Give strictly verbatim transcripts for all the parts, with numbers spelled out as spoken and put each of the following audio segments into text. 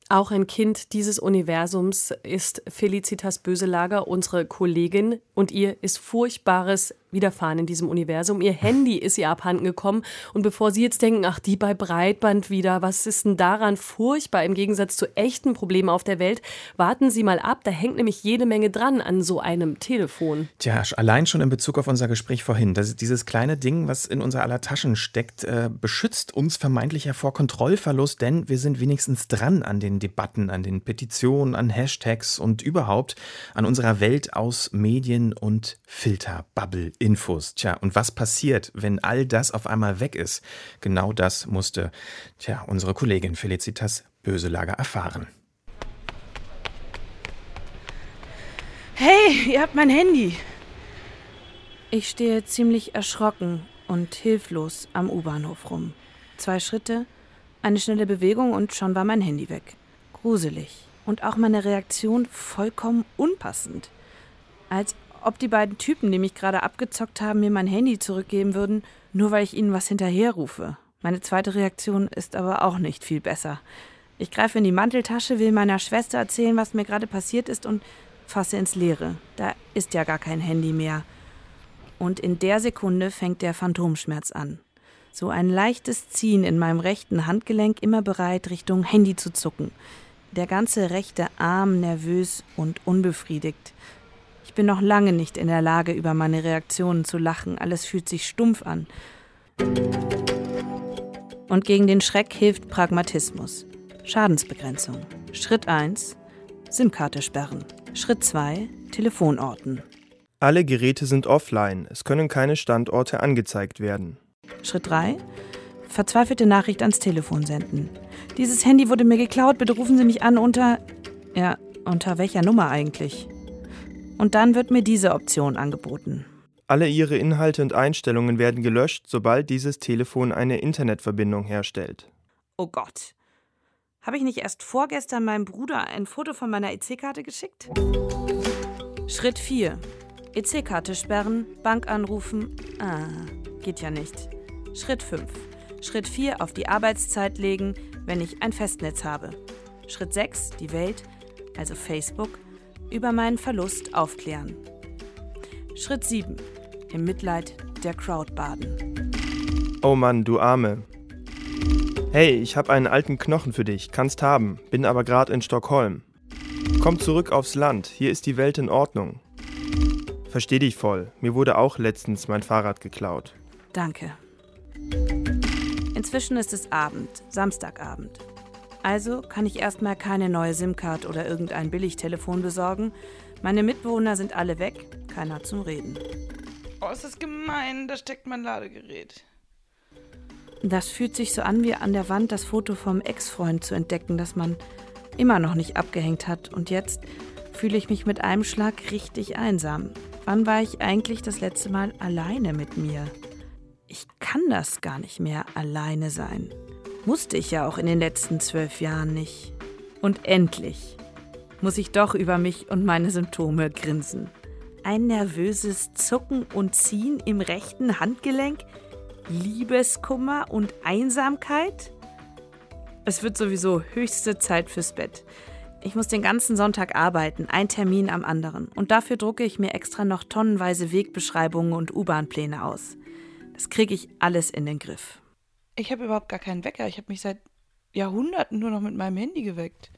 Auch ein Kind dieses Universums ist Felicitas Böselager, unsere Kollegin. Und ihr ist Furchtbares widerfahren in diesem Universum. Ihr Handy ist ihr abhanden gekommen. Und bevor Sie jetzt denken, ach, die bei Breitband wieder, was ist denn daran furchtbar im Gegensatz zu echten Problemen auf der Welt? Warten Sie mal ab, da hängt nämlich jede Menge dran an so einem Telefon. Tja, allein schon in Bezug auf unser Gespräch vorhin. Das ist dieses kleine Ding, was in unser aller Taschen steckt, äh, beschützt uns vermeintlich ja vor Kontrollverlust, denn wir sind wenigstens dran an den Debatten, an den Petitionen, an Hashtags und überhaupt an unserer Welt aus Medien und Filter, Bubble, Infos. Tja, und was passiert, wenn all das auf einmal weg ist? Genau das musste, tja, unsere Kollegin Felicitas Böselager erfahren. Hey, ihr habt mein Handy. Ich stehe ziemlich erschrocken und hilflos am U-Bahnhof rum. Zwei Schritte, eine schnelle Bewegung und schon war mein Handy weg. Gruselig. Und auch meine Reaktion vollkommen unpassend. Als ob die beiden Typen, die mich gerade abgezockt haben, mir mein Handy zurückgeben würden, nur weil ich ihnen was hinterherrufe. Meine zweite Reaktion ist aber auch nicht viel besser. Ich greife in die Manteltasche, will meiner Schwester erzählen, was mir gerade passiert ist und fasse ins Leere. Da ist ja gar kein Handy mehr. Und in der Sekunde fängt der Phantomschmerz an. So ein leichtes Ziehen in meinem rechten Handgelenk, immer bereit, Richtung Handy zu zucken. Der ganze rechte Arm nervös und unbefriedigt. Ich bin noch lange nicht in der Lage, über meine Reaktionen zu lachen. Alles fühlt sich stumpf an. Und gegen den Schreck hilft Pragmatismus. Schadensbegrenzung. Schritt eins. SIM-Karte sperren. Schritt zwei. Telefonorten. Alle Geräte sind offline. Es können keine Standorte angezeigt werden. Schritt drei. Verzweifelte Nachricht ans Telefon senden. Dieses Handy wurde mir geklaut, bitte rufen Sie mich an unter... Ja, unter welcher Nummer eigentlich? Und dann wird mir diese Option angeboten. Alle Ihre Inhalte und Einstellungen werden gelöscht, sobald dieses Telefon eine Internetverbindung herstellt. Oh Gott. Habe ich nicht erst vorgestern meinem Bruder ein Foto von meiner E C-Karte geschickt? Schritt vier. E C-Karte sperren, Bank anrufen. Ah, geht ja nicht. Schritt fünf. Schritt vier. Auf die Arbeitszeit legen, wenn ich ein Festnetz habe. Schritt sechs. Die Welt, also Facebook, über meinen Verlust aufklären. Schritt sieben. Im Mitleid der Crowd baden. Oh Mann, du Arme. Hey, ich habe einen alten Knochen für dich, kannst haben, bin aber gerade in Stockholm. Komm zurück aufs Land, hier ist die Welt in Ordnung. Versteh dich voll, mir wurde auch letztens mein Fahrrad geklaut. Danke. Inzwischen ist es Abend, Samstagabend. Also kann ich erstmal keine neue SIM-Card oder irgendein Billigtelefon besorgen. Meine Mitbewohner sind alle weg, keiner zum Reden. Oh, ist das gemein, da steckt mein Ladegerät. Das fühlt sich so an, wie an der Wand das Foto vom Ex-Freund zu entdecken, das man immer noch nicht abgehängt hat. Und jetzt fühle ich mich mit einem Schlag richtig einsam. Wann war ich eigentlich das letzte Mal alleine mit mir? Ich kann das gar nicht mehr alleine sein. Musste ich ja auch in den letzten zwölf Jahren nicht. Und endlich muss ich doch über mich und meine Symptome grinsen. Ein nervöses Zucken und Ziehen im rechten Handgelenk? Liebeskummer und Einsamkeit? Es wird sowieso höchste Zeit fürs Bett. Ich muss den ganzen Sonntag arbeiten, ein Termin am anderen. Und dafür drucke ich mir extra noch tonnenweise Wegbeschreibungen und U-Bahn-Pläne aus. Das kriege ich alles in den Griff. Ich habe überhaupt gar keinen Wecker. Ich habe mich seit Jahrhunderten nur noch mit meinem Handy geweckt.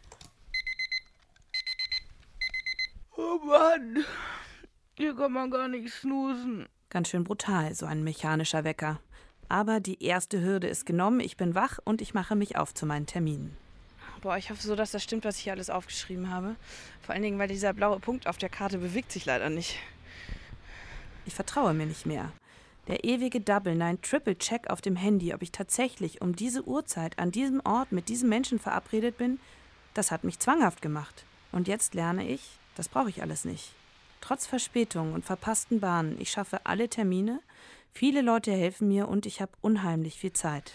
Oh Mann, hier kann man gar nicht snoosen. Ganz schön brutal, so ein mechanischer Wecker. Aber die erste Hürde ist genommen, ich bin wach und ich mache mich auf zu meinen Terminen. Boah, ich hoffe so, dass das stimmt, was ich hier alles aufgeschrieben habe. Vor allen Dingen, weil dieser blaue Punkt auf der Karte bewegt sich leider nicht. Ich vertraue mir nicht mehr. Der ewige Double, nein, Triple-Check auf dem Handy, ob ich tatsächlich um diese Uhrzeit an diesem Ort mit diesem Menschen verabredet bin, das hat mich zwanghaft gemacht. Und jetzt lerne ich, das brauche ich alles nicht. Trotz Verspätungen und verpassten Bahnen, ich schaffe alle Termine, viele Leute helfen mir und ich habe unheimlich viel Zeit.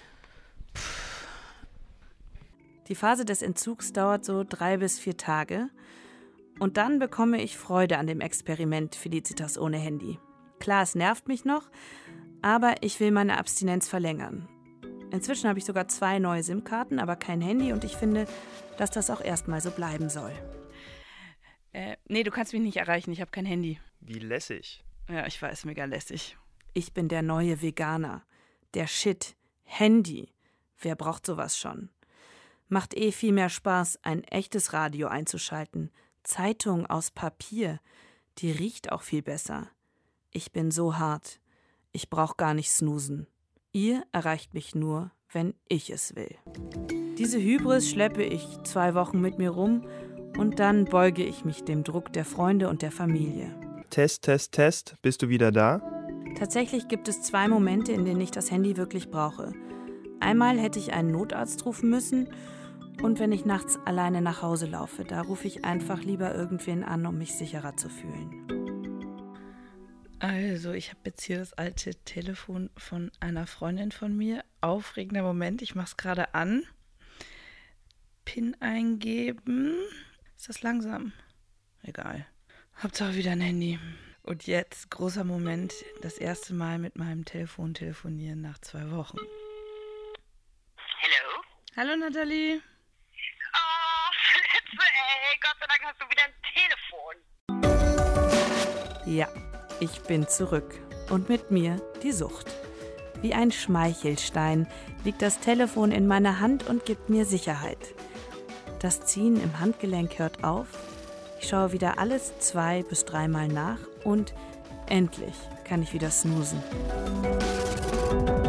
Die Phase des Entzugs dauert so drei bis vier Tage und dann bekomme ich Freude an dem Experiment Felicitas ohne Handy. Klar, es nervt mich noch, aber ich will meine Abstinenz verlängern. Inzwischen habe ich sogar zwei neue SIM-Karten, aber kein Handy und ich finde, dass das auch erstmal so bleiben soll. Äh, nee, du kannst mich nicht erreichen, ich habe kein Handy. Wie lässig. Ja, ich weiß, mega lästig. Ich bin der neue Veganer. Der Shit. Handy. Wer braucht sowas schon? Macht eh viel mehr Spaß, ein echtes Radio einzuschalten. Zeitung aus Papier. Die riecht auch viel besser. Ich bin so hart. Ich brauch gar nicht snoosen. Ihr erreicht mich nur, wenn ich es will. Diese Hybris schleppe ich zwei Wochen mit mir rum und dann beuge ich mich dem Druck der Freunde und der Familie. Test, Test, Test. Bist du wieder da? Tatsächlich gibt es zwei Momente, in denen ich das Handy wirklich brauche. Einmal hätte ich einen Notarzt rufen müssen und wenn ich nachts alleine nach Hause laufe, da rufe ich einfach lieber irgendwen an, um mich sicherer zu fühlen. Also, ich habe jetzt hier das alte Telefon von einer Freundin von mir. Aufregender Moment, ich mache es gerade an. PIN eingeben. Ist das langsam? Egal. Hauptsache wieder ein Handy. Und jetzt, großer Moment, das erste Mal mit meinem Telefon telefonieren nach zwei Wochen. Hallo? Hallo Nathalie. Oh, Fritze, ey, Gott sei Dank hast du wieder ein Telefon. Ja, ich bin zurück. Und mit mir die Sucht. Wie ein Schmeichelstein liegt das Telefon in meiner Hand und gibt mir Sicherheit. Das Ziehen im Handgelenk hört auf. Ich schaue wieder alles zwei- bis dreimal nach und endlich kann ich wieder snoosen.